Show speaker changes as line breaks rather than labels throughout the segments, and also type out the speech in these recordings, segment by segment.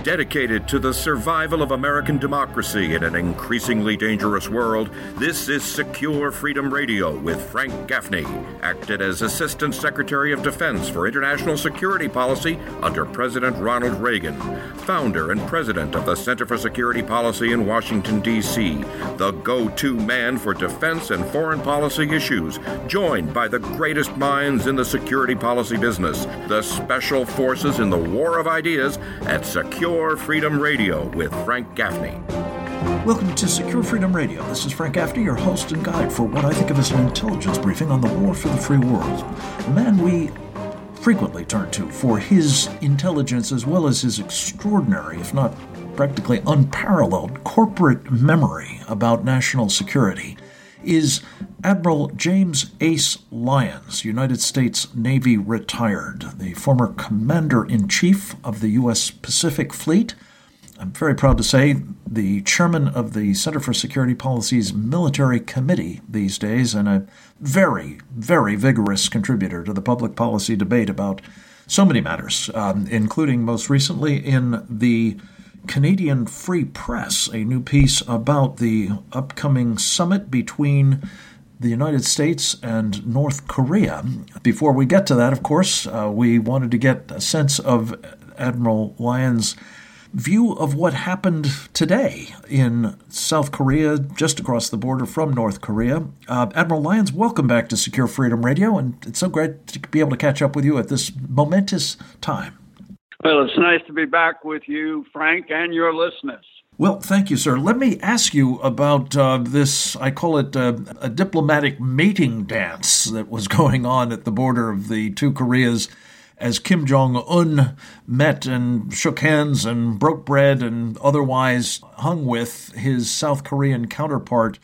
Dedicated to the survival of American democracy in an increasingly dangerous world, this is Secure Freedom Radio with Frank Gaffney, acted as Assistant Secretary of Defense for International Security Policy under President Ronald Reagan, founder and president of the Center for Security Policy in Washington, D.C., the go-to man for defense and foreign policy issues, joined by the greatest minds in the security policy business, the special forces in the war of ideas at Secure Freedom Radio with Frank Gaffney.
Welcome to Secure Freedom Radio. This is Frank Gaffney, your host and guide for what I think of as an intelligence briefing on the war for the free world. A man we frequently turn to for his intelligence as well as his extraordinary, if not practically unparalleled, corporate memory about national security is Admiral James Ace Lyons, United States Navy retired, the former Commander-in-Chief of the U.S. Pacific Fleet. I'm very proud to say the chairman of the Center for Security Policy's Military Committee these days, and a very, very vigorous contributor to the public policy debate about so many matters, including most recently in the Canadian Free Press, a new piece about the upcoming summit between the United States and North Korea. Before we get to that, of course, we wanted to get a sense of Admiral Lyons' view of what happened today in South Korea, just across the border from North Korea. Admiral Lyons, welcome back to Secure Freedom Radio, and it's so great to be able to catch up with you at this momentous time.
Well, it's nice to be back with you, Frank, and your listeners.
Well, thank you, sir. Let me ask you about this, I call it a diplomatic mating dance that was going on at the border of the two Koreas as Kim Jong-un met and shook hands and broke bread and otherwise hung with his South Korean counterpart,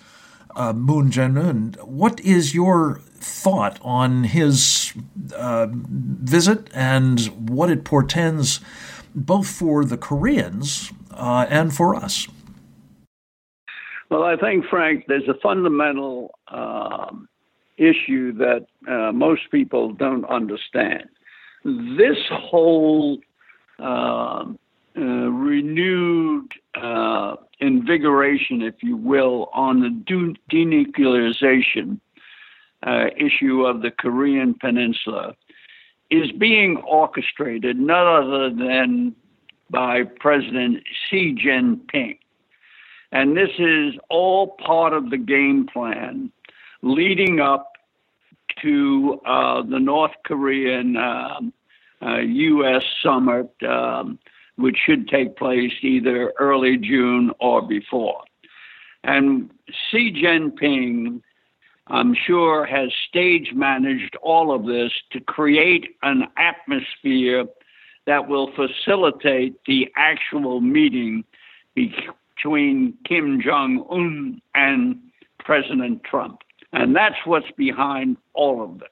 Moon Jae-in. What is your thought on his visit and what it portends both for the Koreans and for us?
Well, I think, Frank, there's a fundamental issue that most people don't understand. This whole renewed invigoration, if you will, on the denuclearization issue of the Korean Peninsula is being orchestrated none other than by President Xi Jinping. And this is all part of the game plan leading up to the North Korean U.S. summit, which should take place either early June or before. And Xi Jinping, I'm sure, has stage managed all of this to create an atmosphere that will facilitate the actual meeting between Kim Jong-un and President Trump. And that's what's behind all of this.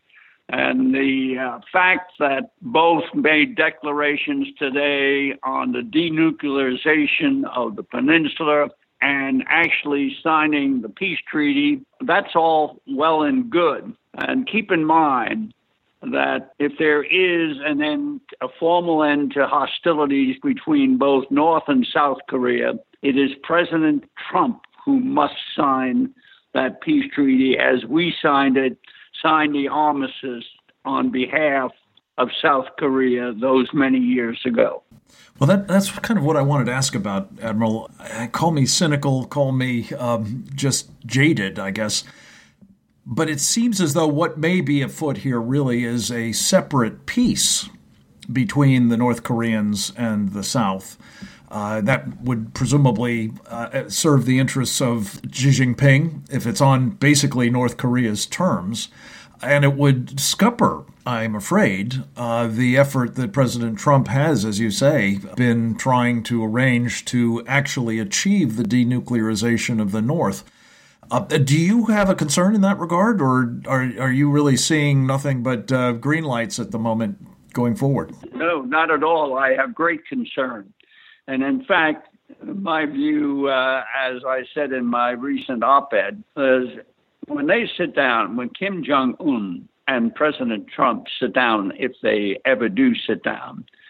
And the fact that both made declarations today on the denuclearization of the peninsula and actually signing the peace treaty, that's all well and good. And keep in mind that if there is a formal end to hostilities between both North and South Korea, it is President Trump who must sign that peace treaty as we signed the armistice on behalf of South Korea those many years ago.
Well, that's kind of what I wanted to ask about, Admiral. Call me cynical, call me just jaded, I guess. But it seems as though what may be afoot here really is a separate peace between the North Koreans and the South. That would presumably serve the interests of Xi Jinping if it's on basically North Korea's terms. And it would scupper, I'm afraid, the effort that President Trump has, as you say, been trying to arrange to actually achieve the denuclearization of the North. Do you have a concern in that regard, or are you really seeing nothing but green lights at the moment going forward?
No, not at all. I have great concern. And in fact, my view, as I said in my recent op-ed, is when they sit down, when Kim Jong-un and President Trump sit down, if they ever do sit down,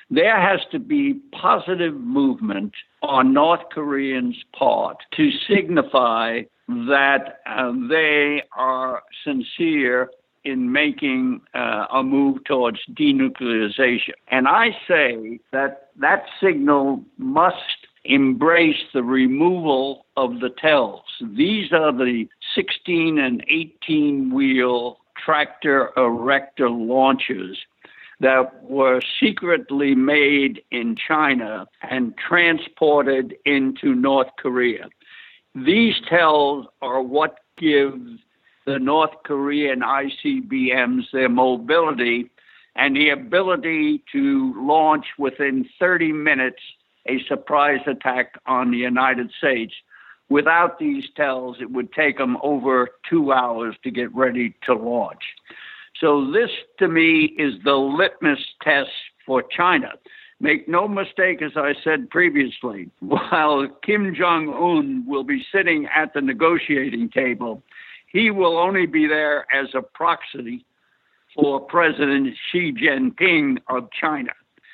There has to be positive movement on North Koreans' part to signify that they are sincere in making a move towards denuclearization. And I say that that signal must embrace the removal of the TELs. These are the 16 and 18-wheel tractor erector launchers that were secretly made in China and transported into North Korea. These TELs are what gives the North Korean ICBMs their mobility and the ability to launch within 30 minutes a surprise attack on the United States. Without these TELs, it would take them over 2 hours to get ready to launch. So this, to me, is the litmus test for China. Make no mistake, as I said previously, while Kim Jong-un will be sitting at the negotiating table, he will only be there as a proxy for President Xi Jinping of China.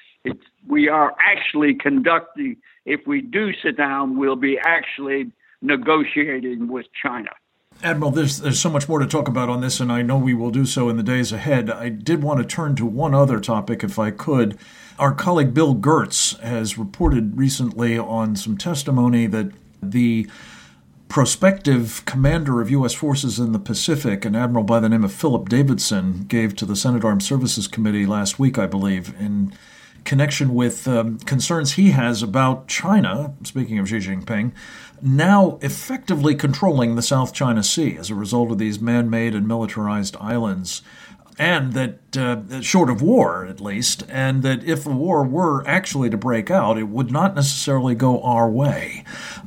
We are actually conducting, if we do sit down, we'll be actually negotiating with China.
Admiral, there's so much more to talk about on this, and I know we will do so in the days ahead. I did want to turn to one other topic, if I could. Our colleague Bill Gertz has reported recently on some testimony that the prospective commander of U.S. forces in the Pacific, an admiral by the name of Philip Davidson, gave to the Senate Armed Services Committee last week, I believe, in connection with concerns he has about China, speaking of Xi Jinping, now effectively controlling the South China Sea as a result of these man-made and militarized islands, and that, short of war at least, and that if a war were actually to break out, it would not necessarily go our way.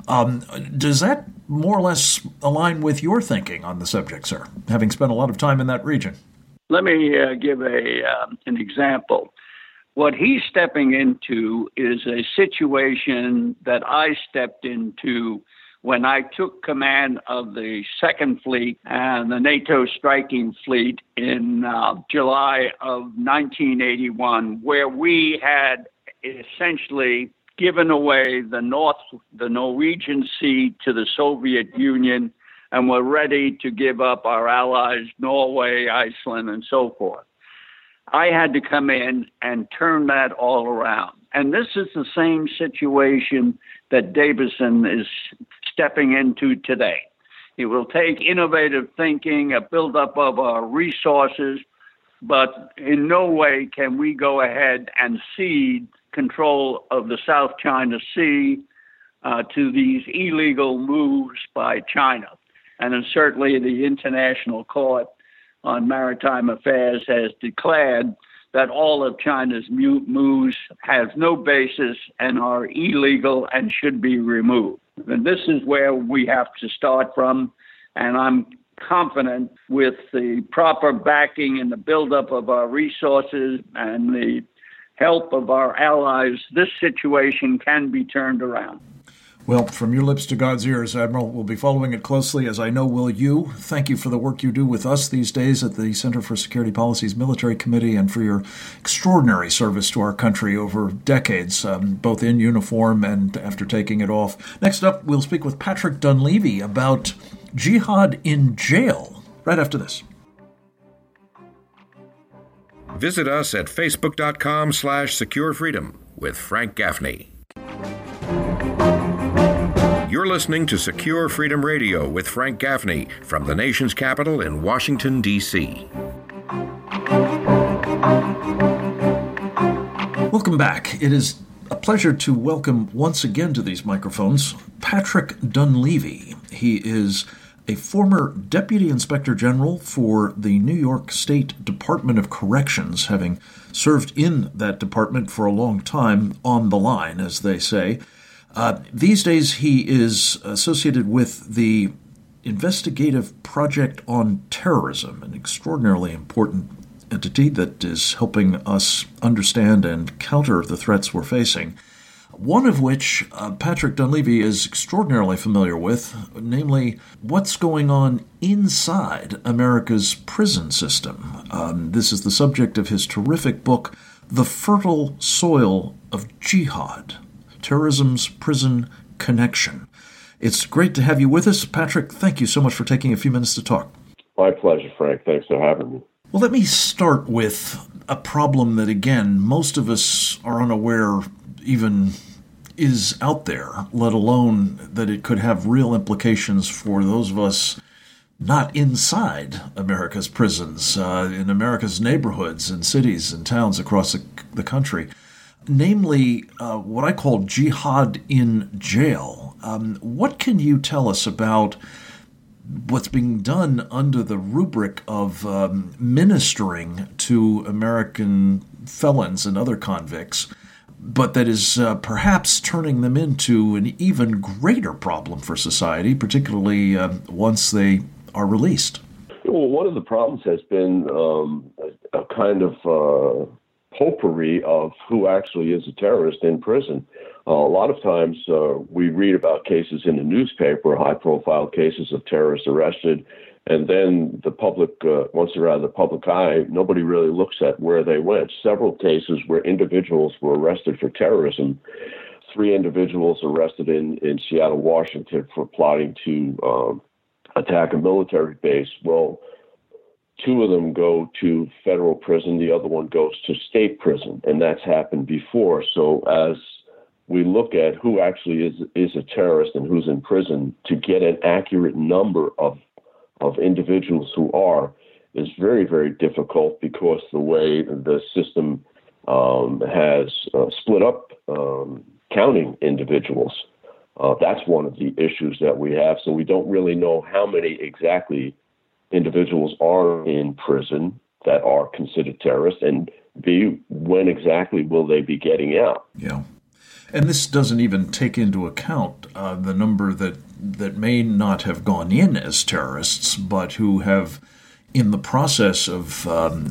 Does that more or less align with your thinking on the subject, sir, having spent a lot of time in that region?
Let me give an example. What he's stepping into is a situation that I stepped into when I took command of the Second Fleet and the NATO striking fleet in July of 1981, where we had essentially given away the Norwegian Sea to the Soviet Union and were ready to give up our allies, Norway, Iceland, and so forth. I had to come in and turn that all around. And this is the same situation that Davidson is stepping into today. It will take innovative thinking, a buildup of our resources, but in no way can we go ahead and cede control of the South China Sea to these illegal moves by China. And then certainly the International Court on Maritime Affairs has declared that all of China's moves have no basis and are illegal and should be removed. And this is where we have to start from, and I'm confident with the proper backing and the buildup of our resources and the help of our allies, this situation can be turned around.
Well, from your lips to God's ears, Admiral, we'll be following it closely, as I know will you. Thank you for the work you do with us these days at the Center for Security Policy's Military Committee and for your extraordinary service to our country over decades, both in uniform and after taking it off. Next up, we'll speak with Patrick Dunleavy about jihad in jail, right after this.
Visit us at facebook.com/securefreedom with Frank Gaffney. You're listening to Secure Freedom Radio with Frank Gaffney from the nation's capital in Washington, D.C.
Welcome back. It is a pleasure to welcome once again to these microphones Patrick Dunleavy. He is a former Deputy Inspector General for the New York State Department of Corrections, having served in that department for a long time, on the line, as they say. These days, he is associated with the Investigative Project on Terrorism, an extraordinarily important entity that is helping us understand and counter the threats we're facing, one of which Patrick Dunleavy is extraordinarily familiar with, namely what's going on inside America's prison system. This is the subject of his terrific book, The Fertile Soil of Jihad, Terrorism's Prison Connection. It's great to have you with us. Patrick, thank you so much for taking a few minutes to talk.
My pleasure, Frank. Thanks for having me.
Well, let me start with a problem that, again, most of us are unaware even is out there, let alone that it could have real implications for those of us not inside America's prisons, in America's neighborhoods and cities and towns across the country. Namely, what I call jihad in jail. What can you tell us about what's being done under the rubric of ministering to American felons and other convicts, but that is perhaps turning them into an even greater problem for society, particularly once they are released?
Well, one of the problems has been a kind of potpourri of who actually is a terrorist in prison. A lot of times we read about cases in the newspaper, high-profile cases of terrorists arrested, and then the public, once they're out of the public eye, nobody really looks at where they went. Several cases where individuals were arrested for terrorism. 3 individuals arrested in Seattle, Washington for plotting to attack a military base. Well, 2 of them go to federal prison, the other one goes to state prison, and that's happened before. So as we look at who actually is a terrorist and who's in prison, to get an accurate number of individuals who are is very, very difficult because the way the system has split up counting individuals. That's one of the issues that we have. So we don't really know how many exactly individuals are in prison that are considered terrorists, and B, when exactly will they be getting out?
Yeah. And this doesn't even take into account the number that may not have gone in as terrorists, but who have, in the process of,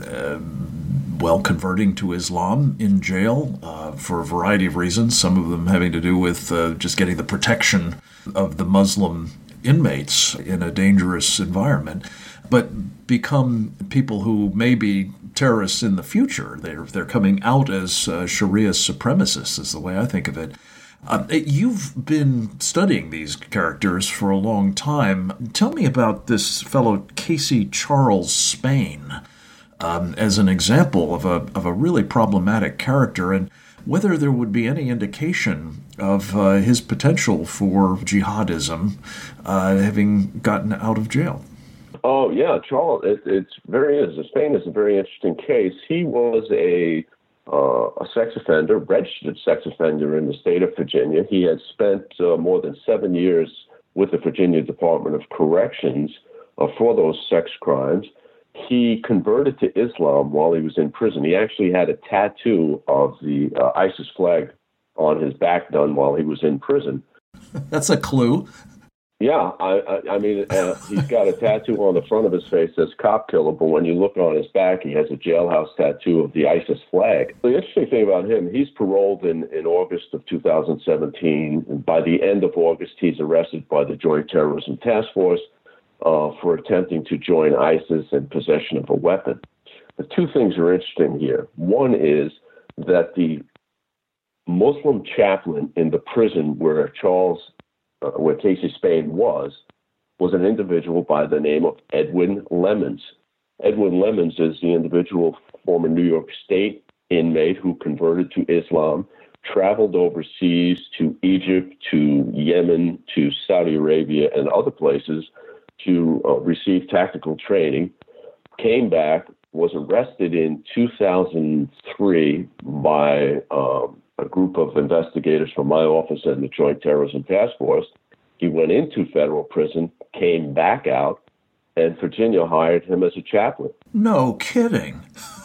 converting to Islam in jail for a variety of reasons, some of them having to do with just getting the protection of the Muslim inmates in a dangerous environment, but become people who may be terrorists in the future. They're coming out as Sharia supremacists, is the way I think of it. You've been studying these characters for a long time. Tell me about this fellow Casey Charles Spain as an example of a really problematic character, and whether there would be any indication of his potential for jihadism having gotten out of jail.
Oh, yeah, Charles, Spain is a very interesting case. He was a sex offender, registered sex offender in the state of Virginia. He had spent more than 7 years with the Virginia Department of Corrections for those sex crimes. He converted to Islam while he was in prison. He actually had a tattoo of the ISIS flag on his back done while he was in prison.
That's a clue.
Yeah, I mean, he's got a tattoo on the front of his face that says "Cop Killer," but when you look on his back, he has a jailhouse tattoo of the ISIS flag. The interesting thing about him, he's paroled in August of 2017. And by the end of August, he's arrested by the Joint Terrorism Task Force for attempting to join ISIS and possession of a weapon. The 2 things are interesting here. One is that the Muslim chaplain in the prison where Casey Spain was an individual by the name of Edwin Lemons. Edwin Lemons is the individual, former New York State inmate who converted to Islam, traveled overseas to Egypt, to Yemen, to Saudi Arabia, and other places to receive tactical training, came back, was arrested in 2003 by a group of investigators from my office and the Joint Terrorism Task Force. He went into federal prison, came back out, and Virginia hired him as a chaplain.
No kidding.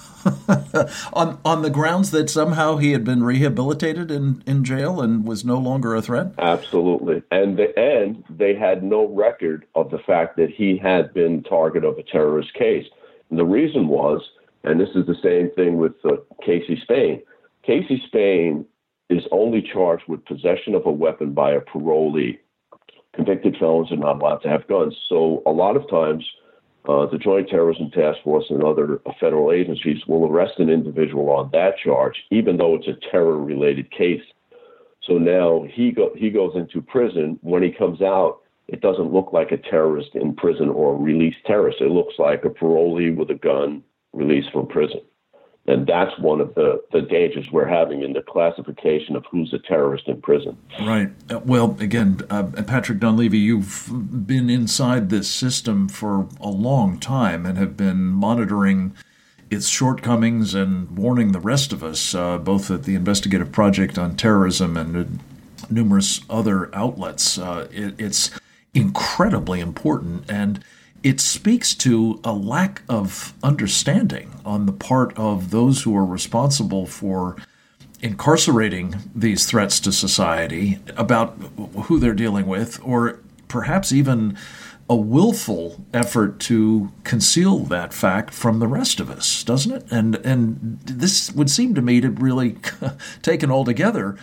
on the grounds that somehow he had been rehabilitated in jail and was no longer a threat?
Absolutely. And they had no record of the fact that he had been target of a terrorist case. And the reason was, and this is the same thing with Casey Spain. Casey Spain is only charged with possession of a weapon by a parolee. Convicted felons are not allowed to have guns. So a lot of times the Joint Terrorism Task Force and other federal agencies will arrest an individual on that charge, even though it's a terror-related case. So now he goes into prison. When he comes out, it doesn't look like a terrorist in prison or a released terrorist. It looks like a parolee with a gun released from prison. And that's one of the dangers we're having in the classification of who's a terrorist in prison.
Right. Well, again, Patrick Dunleavy, you've been inside this system for a long time and have been monitoring its shortcomings and warning the rest of us, both at the Investigative Project on Terrorism and numerous other outlets. It's incredibly important, and it speaks to a lack of understanding on the part of those who are responsible for incarcerating these threats to society about who they're dealing with, or perhaps even a willful effort to conceal that fact from the rest of us, doesn't it? And this would seem to me to really, taken all together,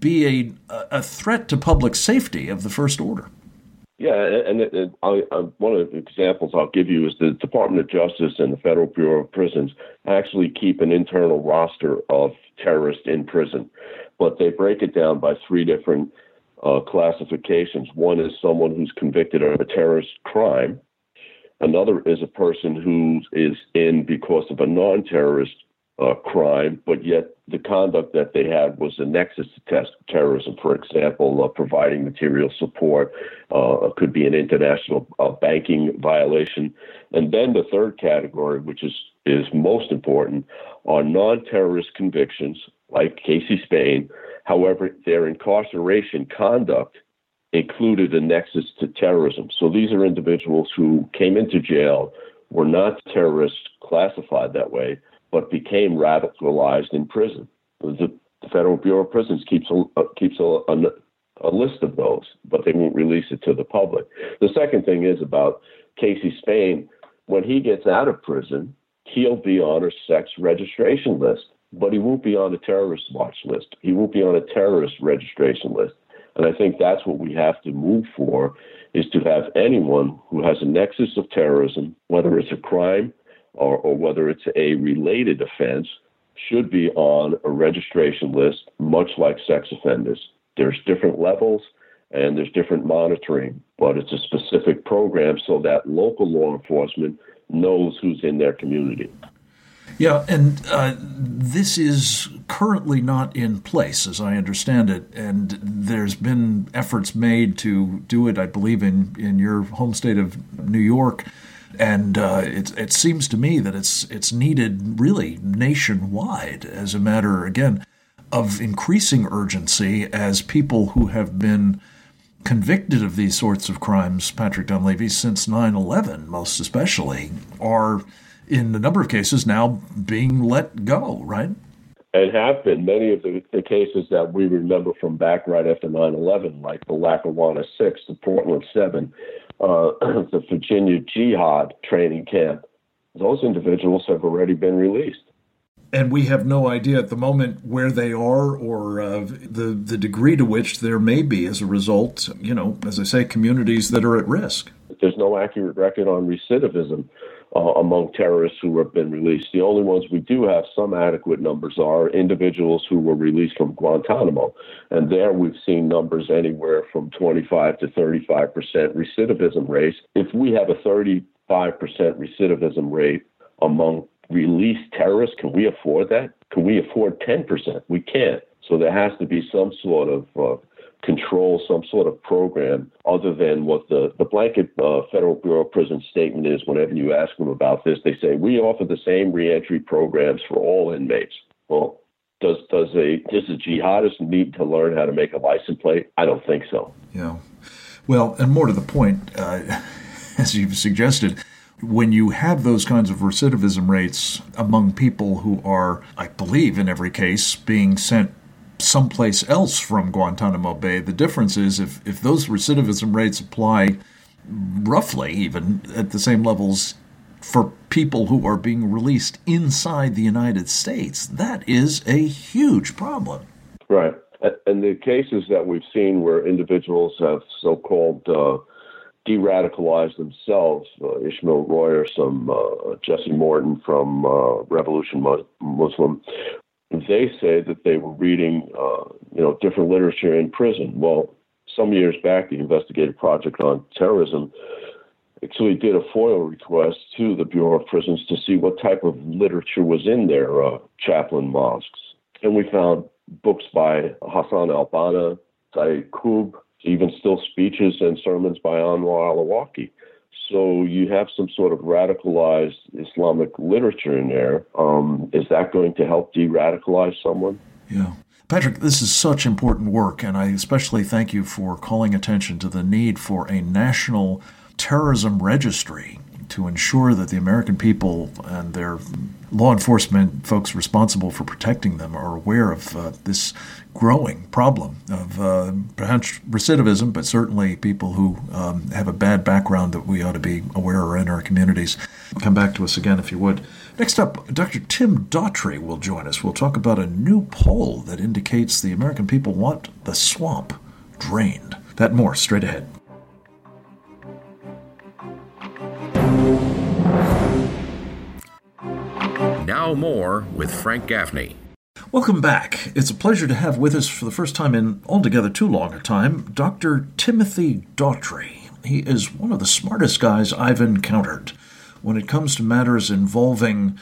be a threat to public safety of the first order.
Yeah, and one of the examples I'll give you is the Department of Justice and the Federal Bureau of Prisons actually keep an internal roster of terrorists in prison, but they break it down by three different classifications. One is someone who's convicted of a terrorist crime. Another is a person who is in because of a non-terrorist crime, but yet the conduct that they had was a nexus to terrorism. For example, providing material support, could be an international banking violation. And then the third category, which is most important, are non-terrorist convictions, like Casey Spain. However, their incarceration conduct included a nexus to terrorism. So these are individuals who came into jail, were not terrorists classified that way, but became radicalized in prison. The Federal Bureau of Prisons keeps a list of those, but they won't release it to the public. The second thing is about Casey Spain. When he gets out of prison, he'll be on a sex registration list, but he won't be on a terrorist watch list. He won't be on a terrorist registration list. And I think that's what we have to move for, is to have anyone who has a nexus of terrorism, whether it's a crime or whether it's a related offense, should be on a registration list, much like sex offenders. There's different levels and there's different monitoring, but it's a specific program so that local law enforcement knows who's in their community.
Yeah, and this is currently not in place, as I understand it, and there's been efforts made to do it, I believe, in your home state of New York, and it seems to me that it's needed really nationwide as a matter, again, of increasing urgency as people who have been convicted of these sorts of crimes, Patrick Dunleavy, since 9/11, most especially, are in a number of cases now being let go, right?
And have been. Many of the cases that we remember from back right after 9/11, like the Lackawanna 6, the Portland 7, the Virginia Jihad training camp, those individuals have already been released.
And we have no idea at the moment where they are or the degree to which there may be, as a result, as I say, communities that are at risk.
There's no accurate record on recidivism among terrorists who have been released. The only ones we do have some adequate numbers are individuals who were released from Guantanamo. And there we've seen numbers anywhere from 25 to 35% recidivism rates. If we have a 35% recidivism rate among released terrorists, can we afford that? Can we afford 10%? We can't. So there has to be some sort of control, some sort of program other than what the blanket Federal Bureau of Prisons statement is. Whenever you ask them about this, they say, we offer the same reentry programs for all inmates. Well, does a jihadist need to learn how to make a license plate? I don't think so.
Yeah. Well, and more to the point, as you've suggested, when you have those kinds of recidivism rates among people who are, I believe in every case, being sent someplace else from Guantanamo Bay, the difference is if those recidivism rates apply roughly even at the same levels for people who are being released inside the United States, that is a huge problem.
Right. And the cases that we've seen where individuals have so-called de-radicalize themselves. Ishmael Royer, Jesse Morton from Revolution Muslim, they say that they were reading, different literature in prison. Well, some years back, the Investigative Project on Terrorism actually did a FOIL request to the Bureau of Prisons to see what type of literature was in their chaplain mosques. And we found books by Hassan al-Banna, Saeed Qutb, even still speeches and sermons by Anwar al-Awlaki. So you have some sort of radicalized Islamic literature in there. Is that going to help de-radicalize someone?
Yeah. Patrick, this is such important work, and I especially thank you for calling attention to the need for a national terrorism registry to ensure that the American people and their law enforcement folks responsible for protecting them are aware of this growing problem of perhaps recidivism, but certainly people who have a bad background that we ought to be aware are in our communities. Come back to us again if you would. Next up, Dr. Tim Daughtry will join us. We'll talk about a new poll that indicates the American people want the swamp drained. That and more straight ahead.
Now more with Frank Gaffney.
Welcome back. It's a pleasure to have with us for the first time in altogether too long a time, Dr. Timothy Daughtry. He is one of the smartest guys I've encountered when it comes to matters involving,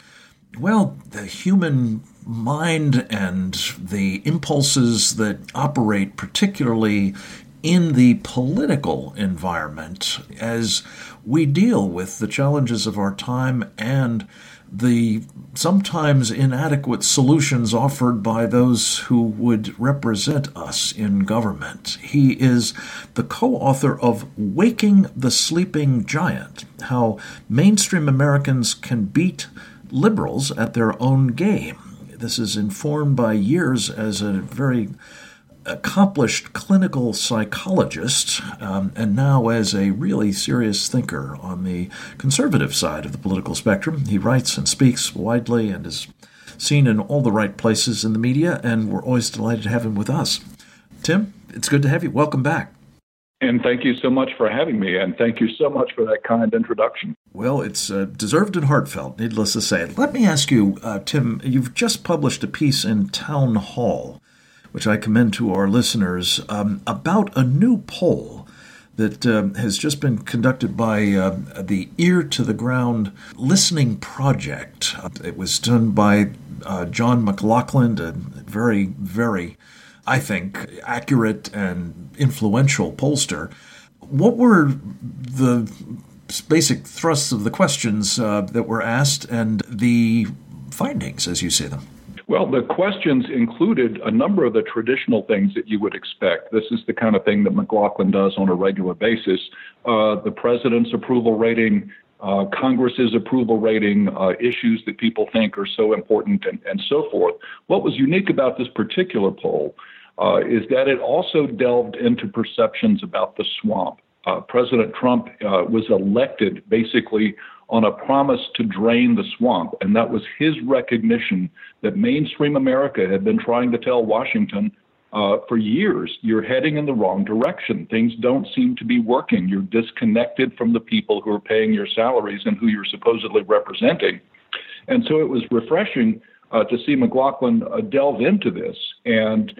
the human mind and the impulses that operate particularly in the political environment as we deal with the challenges of our time and the sometimes inadequate solutions offered by those who would represent us in government. He is the co-author of Waking the Sleeping Giant, How Mainstream Americans Can Beat Liberals at Their Own Game. This is informed by years as a very accomplished clinical psychologist, and now as a really serious thinker on the conservative side of the political spectrum. He writes and speaks widely and is seen in all the right places in the media, and we're always delighted to have him with us. Tim, it's good to have you. Welcome back.
And thank you so much for having me, and thank you so much for that kind introduction.
Well, it's deserved and heartfelt, needless to say. Let me ask you, Tim, you've just published a piece in Town Hall, which I commend to our listeners, about a new poll that has just been conducted by the Ear to the Ground Listening Project. It was done by John McLaughlin, a very, very, I think, accurate and influential pollster. What were the basic thrusts of the questions that were asked and the findings as you see them?
Well, the questions included a number of the traditional things that you would expect. This is the kind of thing that McLaughlin does on a regular basis. The president's approval rating, Congress's approval rating, issues that people think are so important, and so forth. What was unique about this particular poll is that it also delved into perceptions about the swamp. President Trump was elected basically on a promise to drain the swamp, and that was his recognition that mainstream America had been trying to tell Washington for years, you're heading in the wrong direction. Things don't seem to be working. You're disconnected from the people who are paying your salaries and who you're supposedly representing. And so it was refreshing to see McLaughlin delve into this. And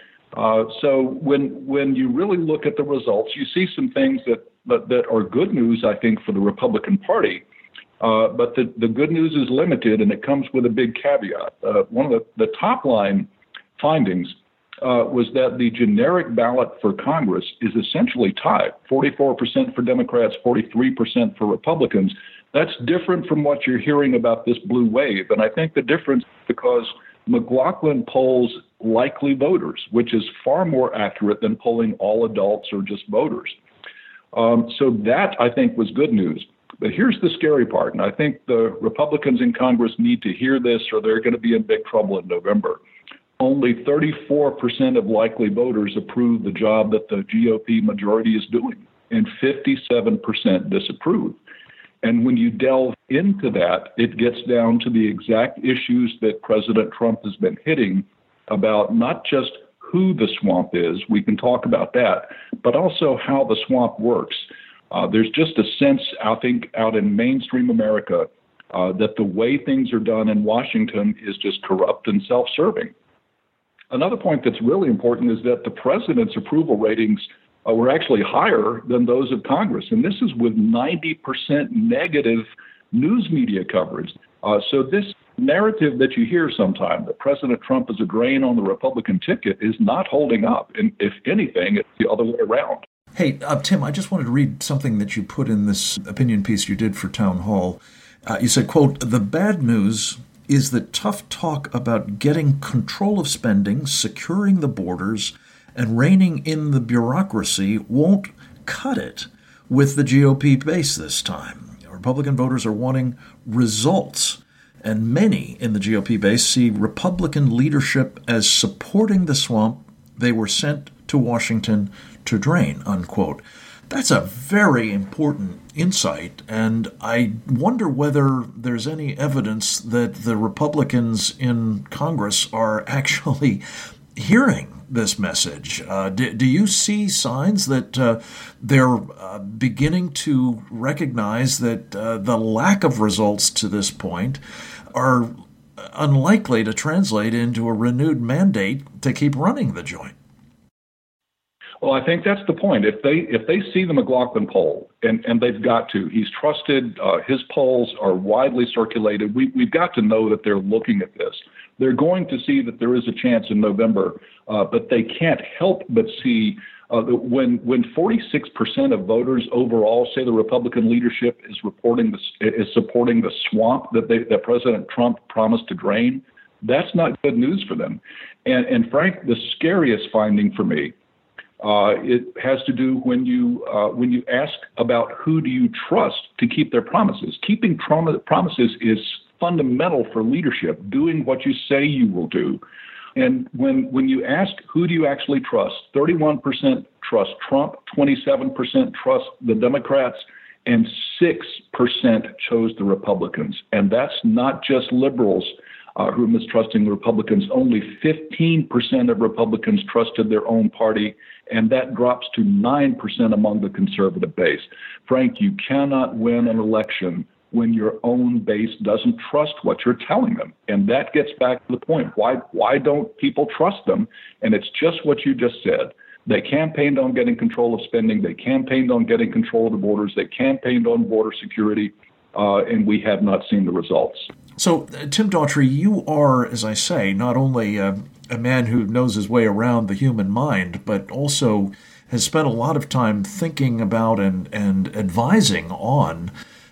so when you really look at the results, you see some things that are good news, I think, for the Republican Party. But the good news is limited, and it comes with a big caveat. One of the top line findings was that the generic ballot for Congress is essentially tied, 44% for Democrats, 43% for Republicans. That's different from what you're hearing about this blue wave. And I think the difference is because McLaughlin polls likely voters, which is far more accurate than polling all adults or just voters. So that, I think, was good news. But here's the scary part, and I think the Republicans in Congress need to hear this or they're going to be in big trouble in November. Only 34% of likely voters approve the job that the GOP majority is doing, and 57% disapprove. And when you delve into that, it gets down to the exact issues that President Trump has been hitting about not just who the swamp is, we can talk about that, but also how the swamp works. There's just a sense, I think, out in mainstream America that the way things are done in Washington is just corrupt and self-serving. Another point that's really important is that the president's approval ratings were actually higher than those of Congress, and this is with 90% negative news media coverage. So this narrative that you hear sometimes, that President Trump is a drain on the Republican ticket, is not holding up. And if anything, it's the other way around.
Hey, Tim, I just wanted to read something that you put in this opinion piece you did for Town Hall. You said, quote, "The bad news is that tough talk about getting control of spending, securing the borders, and reining in the bureaucracy won't cut it with the GOP base this time. Republican voters are wanting results, and many in the GOP base see Republican leadership as supporting the swamp they were sent to Washington to drain," unquote. That's a very important insight, and I wonder whether there's any evidence that the Republicans in Congress are actually hearing this message. Do you see signs that they're beginning to recognize that the lack of results to this point are unlikely to translate into a renewed mandate to keep running the joint?
Well, I think that's the point. If they see the McLaughlin poll, and they've got to, he's trusted, his polls are widely circulated. We've got to know that they're looking at this. They're going to see that there is a chance in November, but they can't help but see that when 46% of voters overall say the Republican leadership is supporting the swamp that President Trump promised to drain, that's not good news for them. And Frank, the scariest finding for me, it has to do when you ask about who do you trust to keep their promises. Keeping promises is fundamental for leadership, doing what you say you will do. And when you ask who do you actually trust, 31% trust Trump, 27% trust the Democrats, and 6% chose the Republicans. And that's not just liberals who are mistrusting the Republicans. Only 15% of Republicans trusted their own party, and that drops to 9% among the conservative base. Frank, you cannot win an election when your own base doesn't trust what you're telling them. And that gets back to the point. Why don't people trust them? And it's just what you just said. They campaigned on getting control of spending. They campaigned on getting control of the borders. They campaigned on border security, and we have not seen the results.
So, Tim Daughtry, you are, as I say, not only a man who knows his way around the human mind, but also has spent a lot of time thinking about and advising on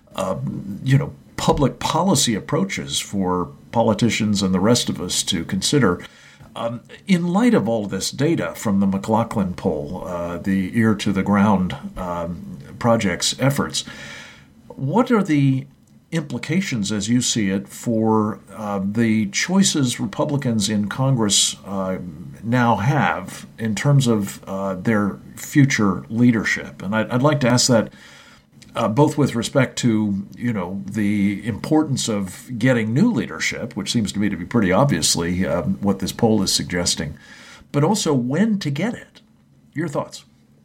public policy approaches for politicians and the rest of us to consider. In light of all this data from the McLaughlin poll, the Ear to the Ground project's efforts, what are the implications, as you see it, for the choices Republicans in Congress now have in terms of their future leadership? And I'd like to ask that both with respect to, the importance of getting new leadership, which seems to me to be pretty obviously what this poll is suggesting, but also when to get it. Your thoughts?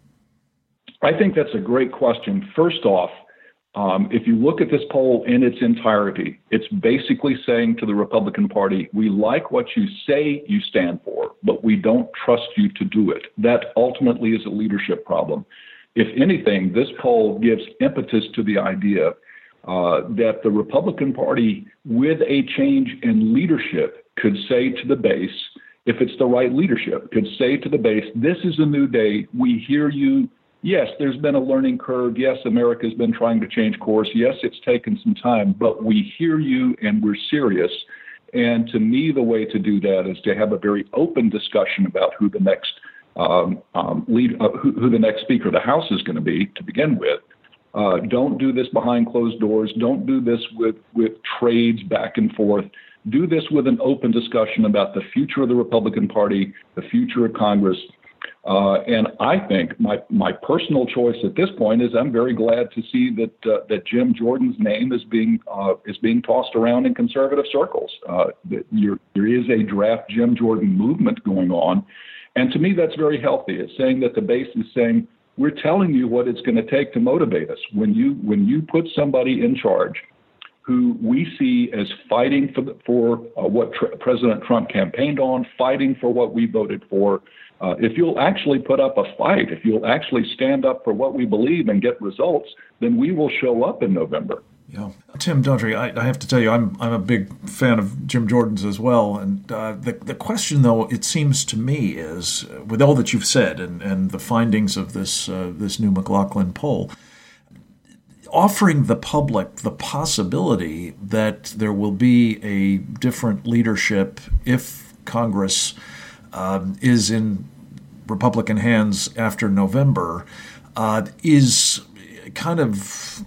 I think that's a great question. First off, if you look at this poll in its entirety, it's basically saying to the Republican Party, we like what you say you stand for, but we don't trust you to do it. That ultimately is a leadership problem. If anything, this poll gives impetus to the idea that the Republican Party, with a change in leadership, could say to the base, if it's the right leadership, could say to the base, this is a new day. We hear you. Yes, there's been a learning curve. Yes, America's been trying to change course. Yes, it's taken some time, but we hear you and we're serious. And to me, the way to do that is to have a very open discussion about who the next who the next Speaker of the House is going to be to begin with. Don't do this behind closed doors. Don't do this with trades back and forth. Do this with an open discussion about the future of the Republican Party, the future of Congress. And I think my personal choice at this point is I'm very glad to see that Jim Jordan's name is being tossed around in conservative circles. There is a draft Jim Jordan movement going on. And to me, that's very healthy. It's saying that the base is saying, We're telling you what it's going to take to motivate us. When you put somebody in charge who we see as fighting for what President Trump campaigned on, fighting for what we voted for, if you'll actually put up a fight, if you'll actually stand up for what we believe and get results, then we will show up in November.
Yeah, Tim Daughtry, I have to tell you, I'm a big fan of Jim Jordan's as well. And the question, though, it seems to me, is with all that you've said and the findings of this new McLaughlin poll, offering the public the possibility that there will be a different leadership if Congress is in Republican hands after November is kind of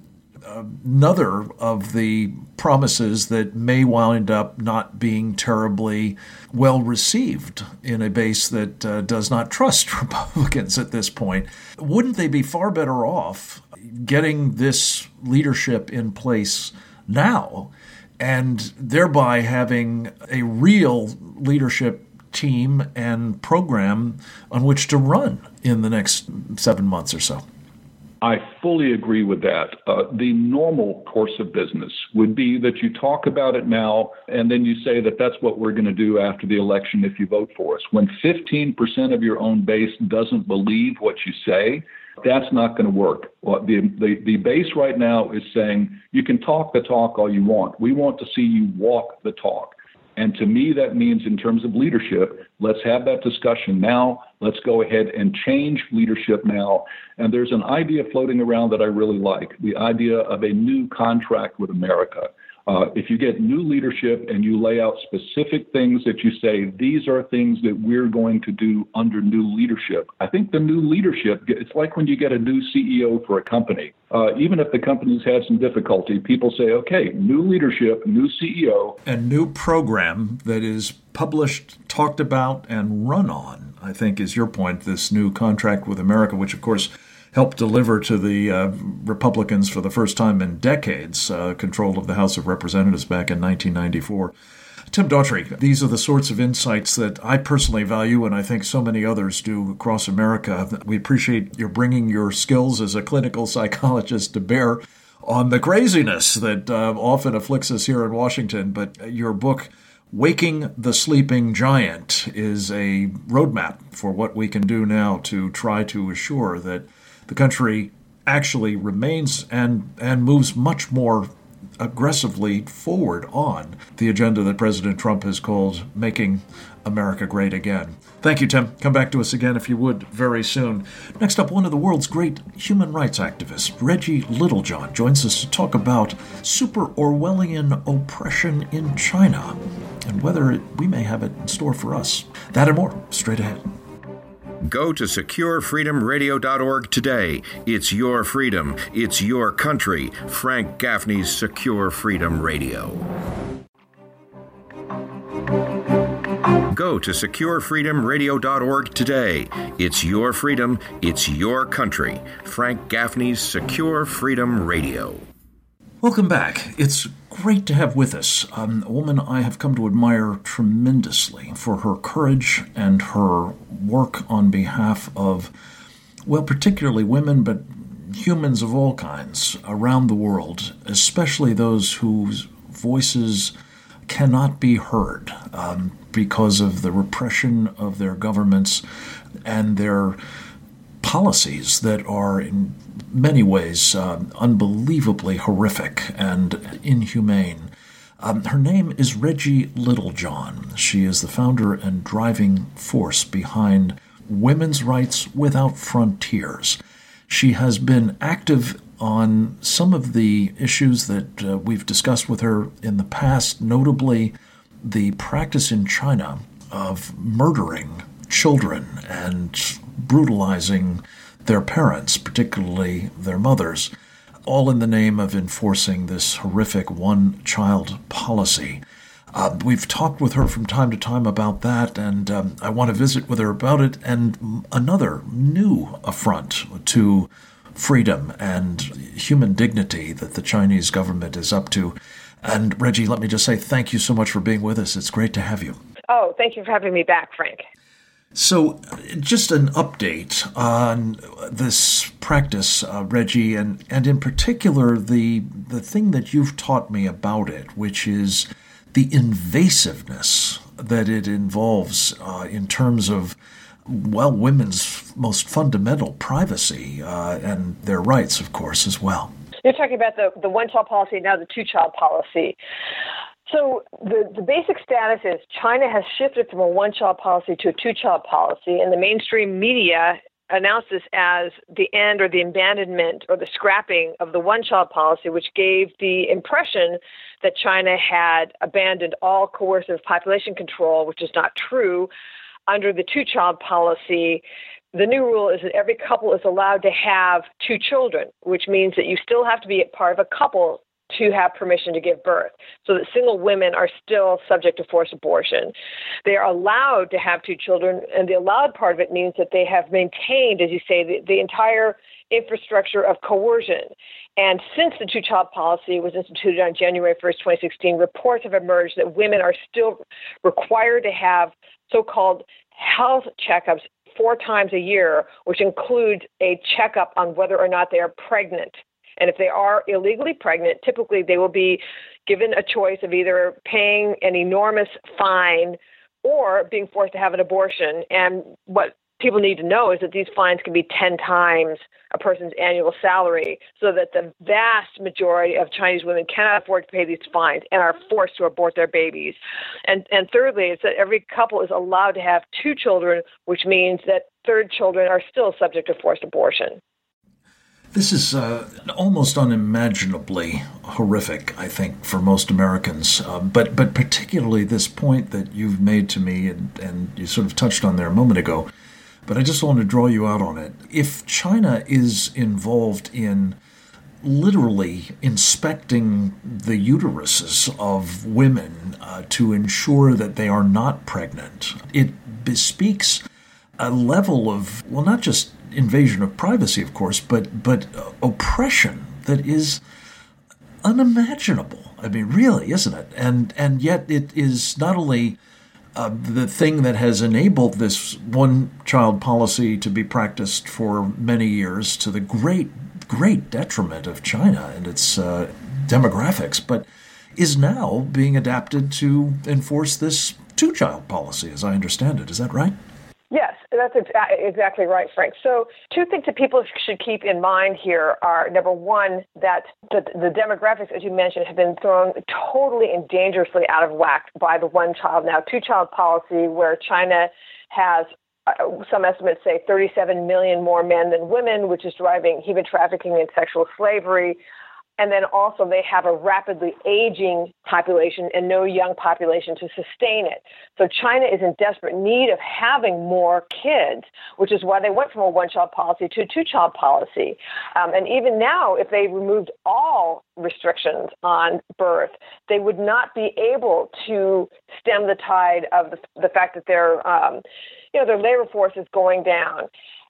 another of the promises that may wind up not being terribly well received in a base that does not trust Republicans at this point. Wouldn't they be far better off getting this leadership in place now and thereby having a real leadership team and program on which to run in the next 7 months or so?
I fully agree with that. The normal course of business would be that you talk about it now, and then you say that that's what we're going to do after the election if you vote for us. When 15% of your own base doesn't believe what you say, that's not going to work. Well, the base right now is saying you can talk the talk all you want. We want to see you walk the talk. And to me, that means in terms of leadership, let's have that discussion now. Let's go ahead and change leadership now. And there's an idea floating around that I really like, the idea of a new contract with America. If you get new leadership and you lay out specific things that you say, these are things that we're going to do under new leadership. I think the new leadership, it's like when you get a new CEO for a company. Even if the company's had some difficulty, people say, okay, new leadership, new CEO.
And new program that is published, talked about, and run on, I think is your point, this new contract with America, which, of course, helped deliver to the Republicans for the first time in decades control of the House of Representatives back in 1994. Tim Daughtry, these are the sorts of insights that I personally value, and I think so many others do across America. We appreciate your bringing your skills as a clinical psychologist to bear on the craziness that often afflicts us here in Washington. But your book, Waking the Sleeping Giant, is a roadmap for what we can do now to try to assure that the country actually remains and moves much more aggressively forward on the agenda that President Trump has called Making America Great Again. Thank you, Tim. Come back to us again, if you would, very soon. Next up, one of the world's great human rights activists, Reggie Littlejohn, joins us to talk about super Orwellian oppression in China and whether we may have it in store for us. That and more, straight ahead.
Go to SecureFreedomRadio.org today. It's your freedom. It's your country. Frank Gaffney's Secure Freedom Radio. Go to SecureFreedomRadio.org today. It's your freedom. It's your country. Frank Gaffney's Secure Freedom Radio.
Welcome back. It's great to have with us a woman I have come to admire tremendously for her courage and her work on behalf of, well, particularly women, but humans of all kinds around the world, especially those whose voices cannot be heard because of the repression of their governments and their policies that are in many ways unbelievably horrific and inhumane. Her name is Reggie Littlejohn. She is the founder and driving force behind Women's Rights Without Frontiers. She has been active on some of the issues that we've discussed with her in the past, notably the practice in China of murdering children and brutalizing their parents, particularly their mothers, all in the name of enforcing this horrific one-child policy. We've talked with her from time to time about that, and I want to visit with her about it and another new affront to freedom and human dignity that the Chinese government is up to. And Reggie, let me just say thank you so much for being with us. It's great to have you.
Oh, thank you for having me back, Frank.
So just an update on this practice, Reggie, and in particular the thing that you've taught me about it, which is the invasiveness that it involves in terms of, well, women's most fundamental privacy and their rights, of course, as well.
You're talking about the one-child policy, now the two-child policy. So the basic status is China has shifted from a one-child policy to a two-child policy, and the mainstream media announced this as the end or the abandonment or the scrapping of the one-child policy, which gave the impression that China had abandoned all coercive population control, which is not true. Under the two-child policy, the new rule is that every couple is allowed to have 2 children, which means that you still have to be part of a couple to have permission to give birth, so that single women are still subject to forced abortion. They are allowed to have 2 children, and the allowed part of it means that they have maintained, as you say, the entire infrastructure of coercion. And since the two-child policy was instituted on January 1st, 2016, reports have emerged that women are still required to have so-called health checkups 4 times a year, which includes a checkup on whether or not they are pregnant. And if they are illegally pregnant, typically they will be given a choice of either paying an enormous fine or being forced to have an abortion. And what people need to know is that these fines can be 10 times a person's annual salary, so that the vast majority of Chinese women cannot afford to pay these fines and are forced to abort their babies. And thirdly, it's that every couple is allowed to have 2 children, which means that third children are still subject to forced abortion.
This is almost unimaginably horrific, I think, for most Americans, but particularly this point that you've made to me and you sort of touched on there a moment ago, but I just want to draw you out on it. If China is involved in literally inspecting the uteruses of women to ensure that they are not pregnant, it bespeaks a level of, well, not just invasion of privacy, of course, but oppression that is unimaginable. I mean, really, isn't it? And yet it is not only the thing that has enabled this one-child policy to be practiced for many years to the great detriment of China and its demographics, but is now being adapted to enforce this two-child policy, as I understand it. Is that right?
Yes, that's exactly right, Frank. So 2 things that people should keep in mind here are, number one, that the demographics, as you mentioned, have been thrown totally and dangerously out of whack by the one-child, now two-child policy, where China has, some estimates say, 37 million more men than women, which is driving human trafficking and sexual slavery. And then also they have a rapidly aging population and no young population to sustain it. So China is in desperate need of having more kids, which is why they went from a one-child policy to a two-child policy. And even now, if they removed all restrictions on birth, they would not be able to stem the tide of the fact that their labor force is going down.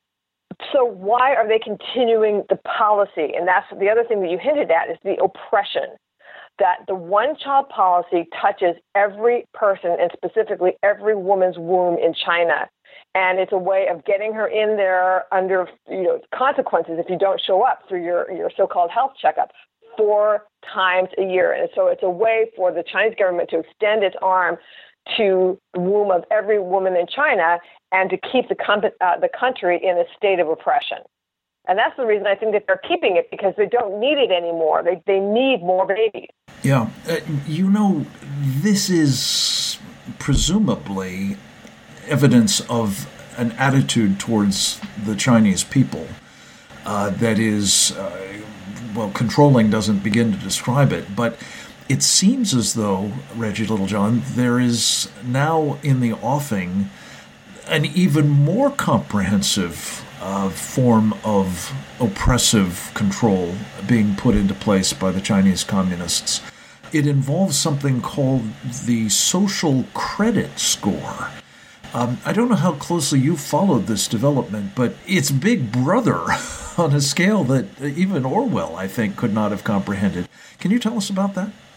So why are they continuing the policy? And that's the other thing that you hinted at, is the oppression, that the one-child policy touches every person and specifically every woman's womb in China. And it's a way of getting her in there under consequences if you don't show up through your so-called health checkup 4 times a year. And so it's a way for the Chinese government to extend its arm to the womb of every woman in China and to keep the country in a state of oppression. And that's the reason I think that they're keeping it, because they don't need it anymore. They need more babies.
Yeah. This is presumably evidence of an attitude towards the Chinese people that is, controlling doesn't begin to describe it, but it seems as though, Reggie Littlejohn, there is now in the offing an even more comprehensive form of oppressive control being put into place by the Chinese communists. It involves something called the social credit score. I don't know how closely you followed this development, but it's Big Brother on a scale that even Orwell, I think, could not have comprehended. Can you tell us about that?
Yeah,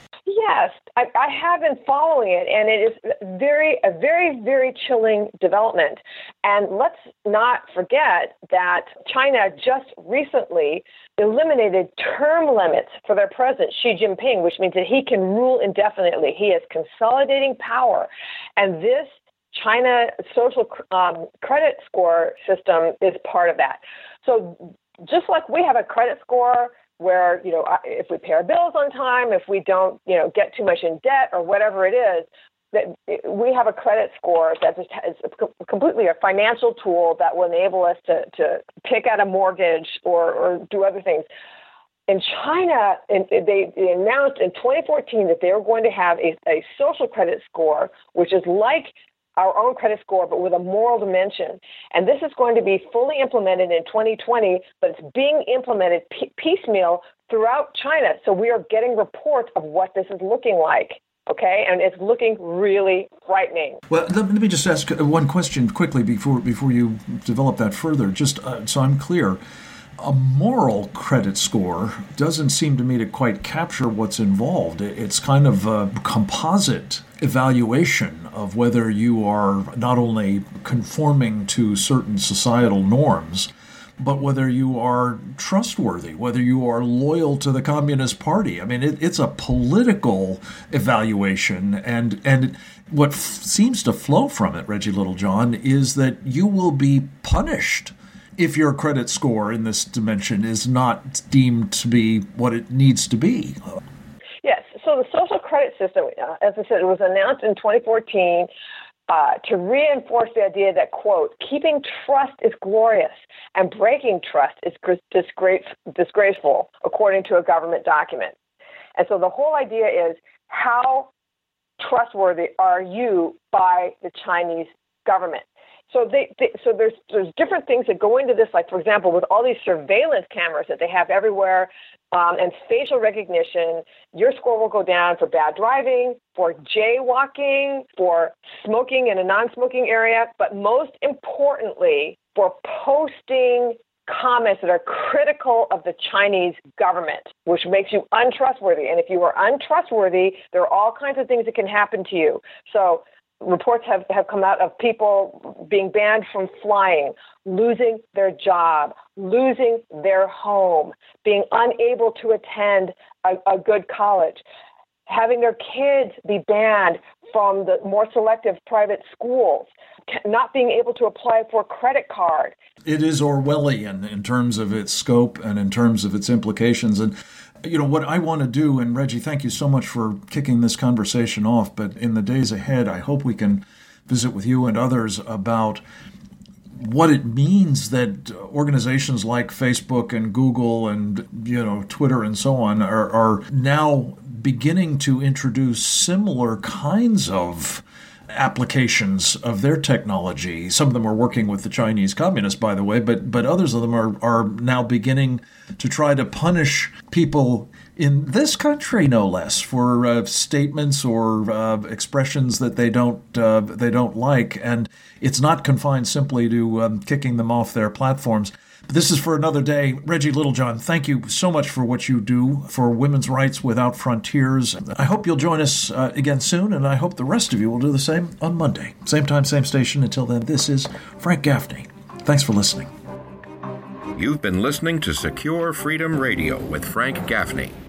Yes, I have been following it, and it is a very, very chilling development. And let's not forget that China just recently eliminated term limits for their president, Xi Jinping, which means that he can rule indefinitely. He is consolidating power. And this China social credit score system is part of that. So just like we have a credit score where, if we pay our bills on time, if we don't, get too much in debt or whatever it is, that we have a credit score that just is completely a financial tool that will enable us to pick out a mortgage or do other things. In China, they announced in 2014 that they were going to have a social credit score, which is like our own credit score, but with a moral dimension. And this is going to be fully implemented in 2020, but it's being implemented piecemeal throughout China. So we are getting reports of what this is looking like. Okay, and it's looking really frightening.
Well, let me just ask one question quickly before you develop that further, just so I'm clear. A moral credit score doesn't seem to me to quite capture what's involved. It's kind of a composite evaluation of whether you are not only conforming to certain societal norms, but whether you are trustworthy, whether you are loyal to the Communist Party. I mean, it's a political evaluation, and what seems to flow from it, Reggie Littlejohn, is that you will be punished if your credit score in this dimension is not deemed to be what it needs to be.
Yes. So the social credit system, as I said, it was announced in 2014 to reinforce the idea that, quote, keeping trust is glorious and breaking trust is disgraceful, according to a government document. And so the whole idea is, how trustworthy are you by the Chinese government? So so there's different things that go into this, like, for example, with all these surveillance cameras that they have everywhere and facial recognition, your score will go down for bad driving, for jaywalking, for smoking in a non-smoking area, but most importantly, for posting comments that are critical of the Chinese government, which makes you untrustworthy. And if you are untrustworthy, there are all kinds of things that can happen to you. So reports have come out of people being banned from flying, losing their job, losing their home, being unable to attend a good college, having their kids be banned from the more selective private schools, not being able to apply for a credit card.
It is Orwellian in terms of its scope and in terms of its implications. And what I want to do, and Reggie, thank you so much for kicking this conversation off, but in the days ahead, I hope we can visit with you and others about what it means that organizations like Facebook and Google and, Twitter and so on are now beginning to introduce similar kinds of applications of their technology. Some of them are working with the Chinese communists, by the way, but others of them are now beginning to try to punish people in this country, no less, for statements or expressions that they don't like. And it's not confined simply to kicking them off their platforms. But this is for another day. Reggie Littlejohn, thank you so much for what you do for women's rights without frontiers. I hope you'll join us again soon, and I hope the rest of you will do the same on Monday. Same time, same station. Until then, this is Frank Gaffney. Thanks for listening.
You've been listening to Secure Freedom Radio with Frank Gaffney.